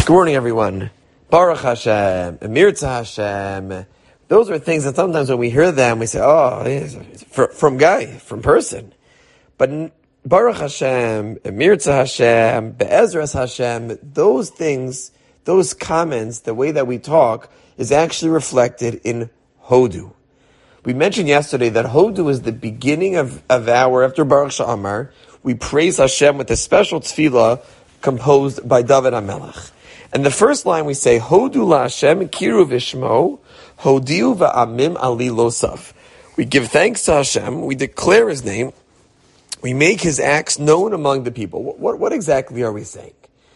Good morning, everyone. Baruch Hashem, Emirza Hashem. Those are things that sometimes when we hear them, we say, oh, it's from person. But Baruch Hashem, Emirza Hashem, Be'ezras Hashem, those things, those comments, the way that we talk, is actually reflected in Hodu. We mentioned yesterday that Hodu is the beginning of our, after Baruch Sha'amar, we praise Hashem with a special tefillah composed by David HaMelech. And the first line we say, Hodu la Hashem, kiru vishmo, hodiu va'amim ali losav. We give thanks to Hashem, we declare His name, we make His acts known among the people. What exactly are we saying?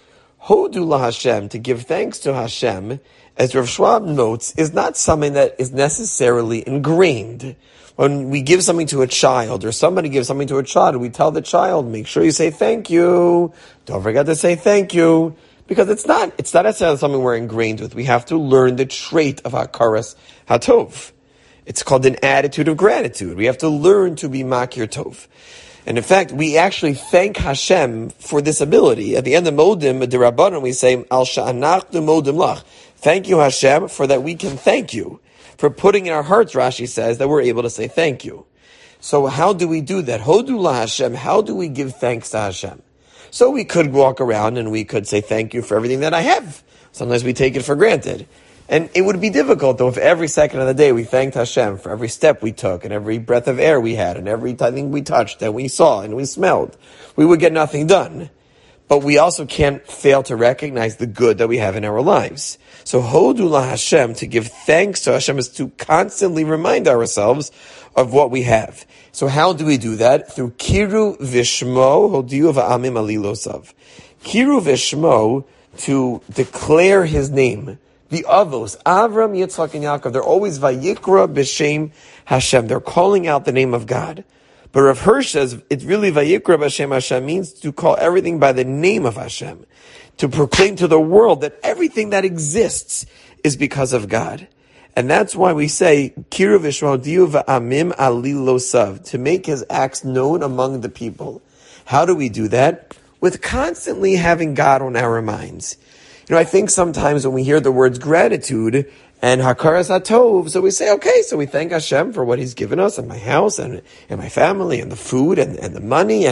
Hodu la Hashem, to give thanks to Hashem, as Rav Schwab notes, is not something that is necessarily ingrained. When we give something to a child, or somebody gives something to a child, we tell the child, make sure you say thank you. Don't forget to say thank you. Because it's not necessarily something we're ingrained with. We have to learn the trait of Hakaras HaTov. It's called an attitude of gratitude. We have to learn to be Makir Tov. And in fact, we actually thank Hashem for this ability. At the end of Modim, the Rabbanon, we say, Al Sha'anachnu Modim Lach. Thank you, Hashem, for that we can thank you. For putting in our hearts, Rashi says, that we're able to say thank you. So how do we do that? Hodu la Hashem, how do we give thanks to Hashem? So we could walk around and we could say thank you for everything that I have. Sometimes we take it for granted. And it would be difficult, though, if every second of the day we thanked Hashem for every step we took and every breath of air we had and every thing we touched and we saw and we smelled. We would get nothing done. But we also can't fail to recognize the good that we have in our lives. So Hodu la Hashem, to give thanks to Hashem, is to constantly remind ourselves of what we have. So how do we do that? Through Kiru Vishmo, Hodiu va'amim ali losav. Kiru Vishmo, to declare His name. The Avos, Avram, Yitzchak, and Yaakov, they're always Vayikra B'Shem Hashem. They're calling out the name of God. But Rav Hirsch says, it's really Vayikra B'Shem Hashem means to call everything by the name of Hashem. To proclaim to the world that everything that exists is because of God. And that's why we say, Kiru Vishmo Hodiu va'amim ali losav, to make His acts known among the people. How do we do that? With constantly having God on our minds. You know, I think sometimes when we hear the words gratitude and Hakaras HaTov, so we say, okay, so we thank Hashem for what He's given us and my house and my family and the food and the money.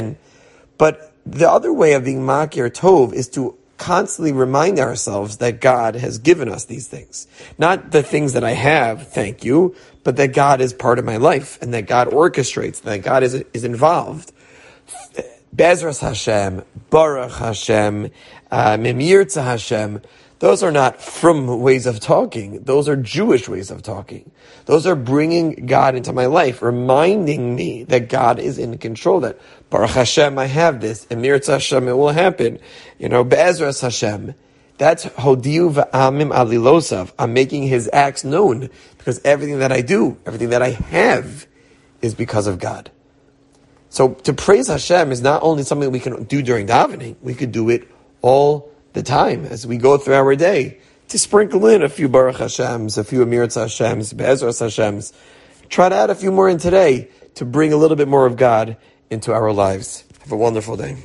But the other way of being Makir Tov is to constantly remind ourselves that God has given us these things. Not the things that I have, thank you, but that God is part of my life and that God orchestrates, that God is involved. Be'ezras Hashem, Baruch Hashem, Emirza Hashem, those are not from ways of talking. Those are Jewish ways of talking. Those are bringing God into my life, reminding me that God is in control, that Baruch Hashem, I have this. Emirza Hashem, it will happen. Be'ezras Hashem. That's Hodiu va'amim ali losav. I'm making His acts known because everything that I do, everything that I have is because of God. So to praise Hashem is not only something we can do during davening, we could do it all the time as we go through our day, to sprinkle in a few Baruch Hashems, a few Emirza Hashems, Be'ezras Hashems. Try to add a few more in today to bring a little bit more of God into our lives. Have a wonderful day.